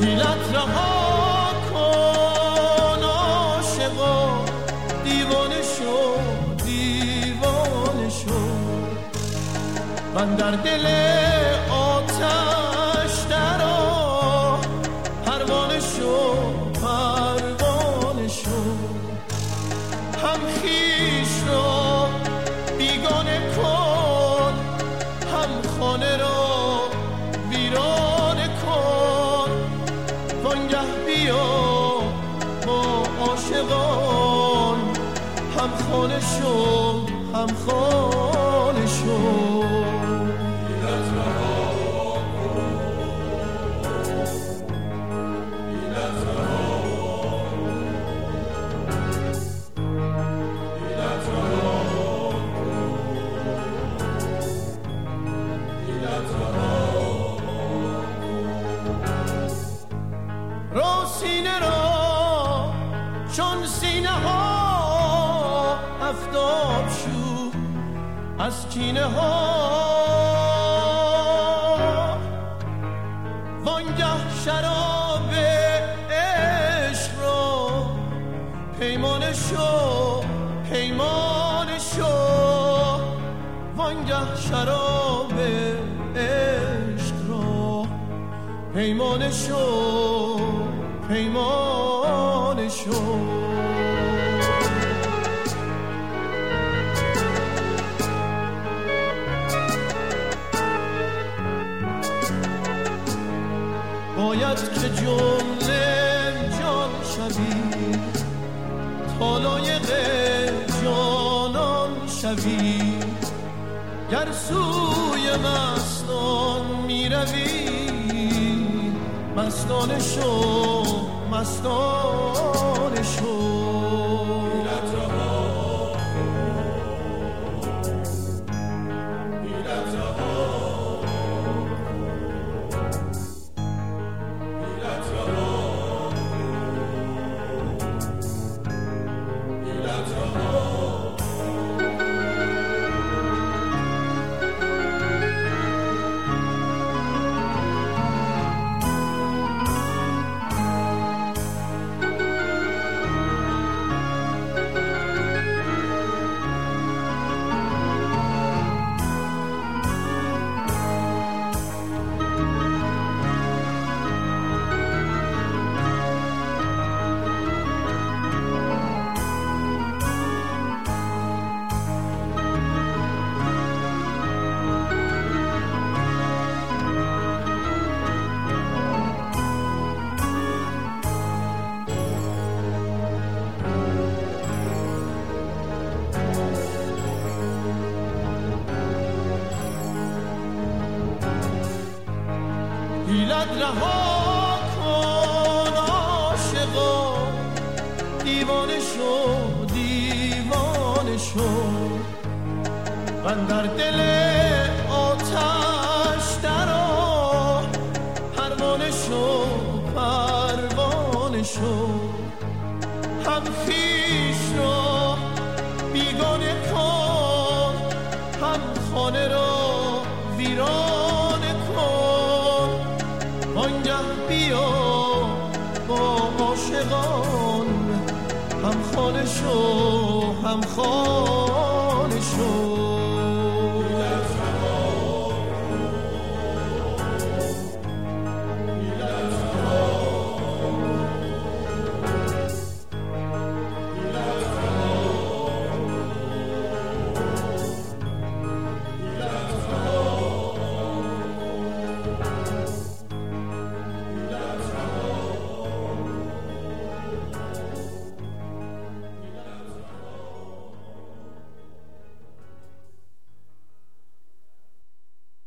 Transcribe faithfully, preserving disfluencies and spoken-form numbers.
حیلت رها کن عاشقا، دیوانه شو دیوانه شو. من در دل آتش درآ، پروانه شو پروانه شو. هم خویش را بیگانه کن، هم خانه را ویرانه کن. وانگه بیا با عاشقان، هم خانه شو هم خانه شو. سینه را چون سینه ها آفتاب شو از کینه ها. وانگه شراب عشق را پیمانه شو پیمانه شو. وانگه شراب عشق را پیمانه شو پیمانه شو. باید که جمله جان شوی، تا لایق جانان شوی. گر سوی مستان می روی، مستانه شو مستانه شو. حیلت رها کن عاشقا، دیوانه شو دیوانه شو. من در دل آتش درآ، پروانه شو پروانه شو. هم خویش را بیگانه کن، هم خانه را ویرانه کن. وانگه بیا با عاشقان، هم خانه شو هم خانه